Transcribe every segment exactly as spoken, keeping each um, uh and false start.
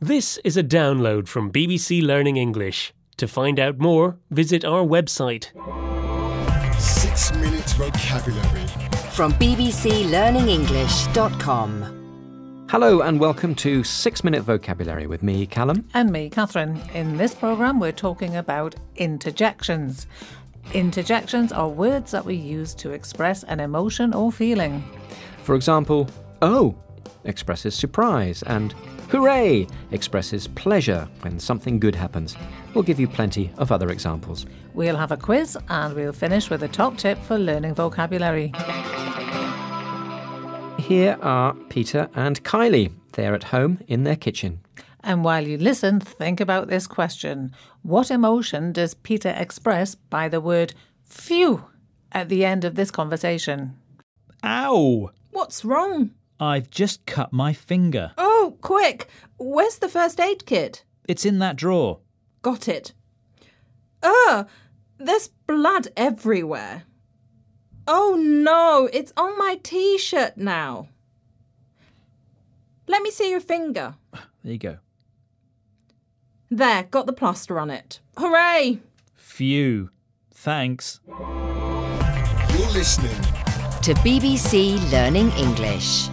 This is a download from B B C Learning English. To find out more, visit our website. Six Minute Vocabulary From b b c learning english dot com. Hello and welcome to Six Minute Vocabulary with me, Callum. And me, Catherine. In this programme, we're talking about interjections. Interjections are words that we use to express an emotion or feeling. For example, oh expresses surprise and hooray expresses pleasure when something good happens. We'll give you plenty of other examples. We'll have a quiz and we'll finish with a top tip for learning vocabulary. Here are Peter and Kylie. They're at home in their kitchen. And while you listen, think about this question. What emotion does Peter express by the word phew at the end of this conversation? Ow! What's wrong? I've just cut my finger. Oh, quick! Where's the first aid kit? It's in that drawer. Got it. Ugh! There's blood everywhere. Oh no, it's on my t-shirt now. Let me see your finger. There you go. There, got the plaster on it. Hooray! Phew. Thanks. You're listening To B B C Learning English.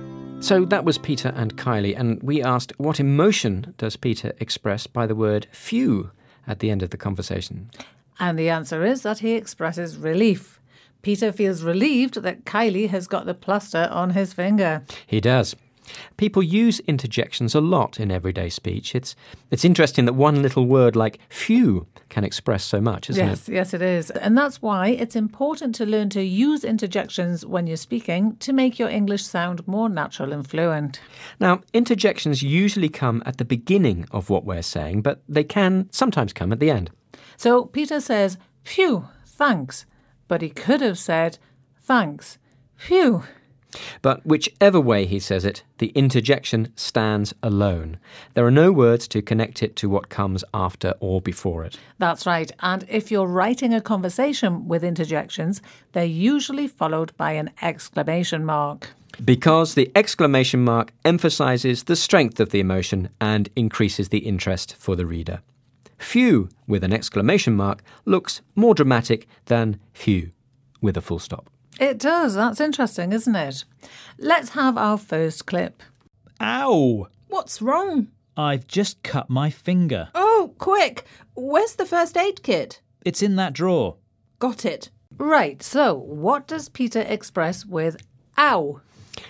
So that was Peter and Kylie, and we asked what emotion does Peter express by the word phew at the end of the conversation? And the answer is that he expresses relief. Peter feels relieved that Kylie has got the plaster on his finger. He does. People use interjections a lot in everyday speech. It's it's interesting that one little word like phew can express so much, isn't yes, it? Yes, it is. And that's why it's important to learn to use interjections when you're speaking to make your English sound more natural and fluent. Now, interjections usually come at the beginning of what we're saying, but they can sometimes come at the end. So Peter says, phew, thanks. But he could have said, thanks, phew. But whichever way he says it, the interjection stands alone. There are no words to connect it to what comes after or before it. That's right. And if you're writing a conversation with interjections, they're usually followed by an exclamation mark. Because the exclamation mark emphasises the strength of the emotion and increases the interest for the reader. Phew with an exclamation mark looks more dramatic than phew with a full stop. It does. That's interesting, isn't it? Let's have our first clip. Ow! What's wrong? I've just cut my finger. Oh, quick! Where's the first aid kit? It's in that drawer. Got it. Right, so what does Peter express with ow?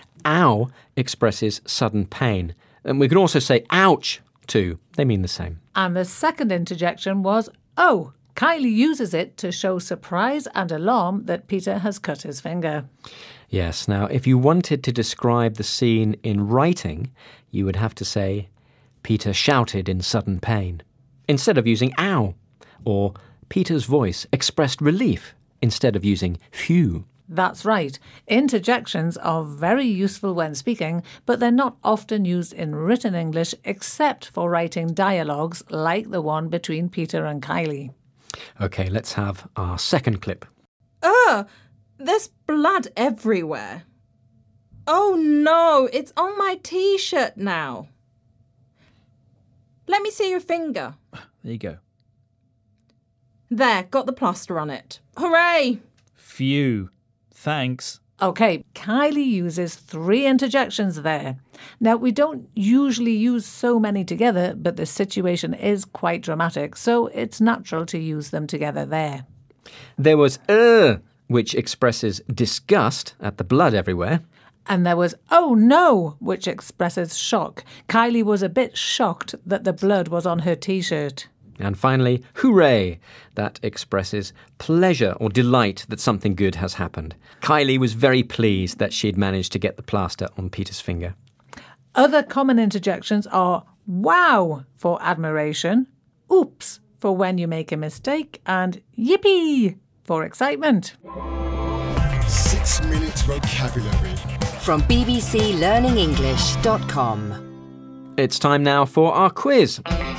Ow expresses sudden pain. And we can also say ouch too. They mean the same. And the second interjection was oh. Kylie uses it to show surprise and alarm that Peter has cut his finger. Yes, now if you wanted to describe the scene in writing, you would have to say, Peter shouted in sudden pain, instead of using ow, or Peter's voice expressed relief, instead of using phew. That's right. Interjections are very useful when speaking, but they're not often used in written English except for writing dialogues like the one between Peter and Kylie. OK, let's have our second clip. Ugh! There's blood everywhere. Oh no, it's on my t-shirt now. Let me see your finger. There you go. There, got the plaster on it. Hooray! Phew. Thanks. OK, Kylie uses three interjections there. Now, we don't usually use so many together, but the situation is quite dramatic, so it's natural to use them together there. There was uh, which expresses disgust at the blood everywhere. And there was oh no, which expresses shock. Kylie was a bit shocked that the blood was on her t-shirt. And finally, hooray, that expresses pleasure or delight that something good has happened. Kylie was very pleased that she'd managed to get the plaster on Peter's finger. Other common interjections are wow for admiration, oops for when you make a mistake, and yippee for excitement. Six Minute Vocabulary From b b c learning english dot com. It's time now for our quiz.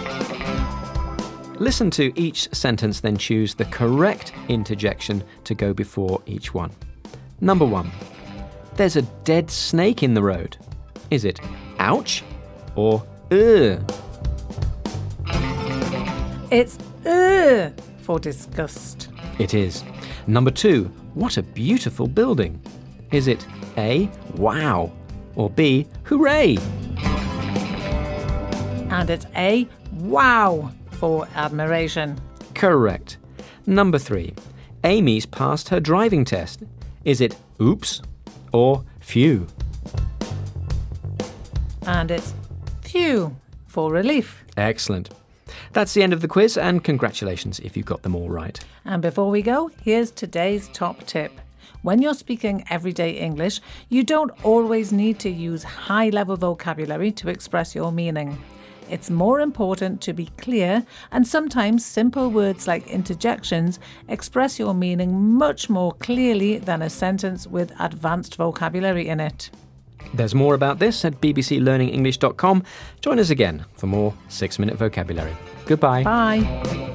Listen to each sentence, then choose the correct interjection to go before each one. Number one. There's a dead snake in the road. Is it ouch or ugh. It's ugh for disgust. It is. Number two, what a beautiful building. Is it A, wow, or B, hooray? And it's A, wow for admiration. Correct. Number three, Amy's passed her driving test. Is it oops or phew? And it's phew for relief. Excellent. That's the end of the quiz, and congratulations if you got them all right. And before we go, here's today's top tip. When you're speaking everyday English, you don't always need to use high-level vocabulary to express your meaning. It's more important to be clear, and sometimes simple words like interjections express your meaning much more clearly than a sentence with advanced vocabulary in it. There's more about this at b b c learning english dot com. Join us again for more six minute vocabulary. Goodbye. Bye.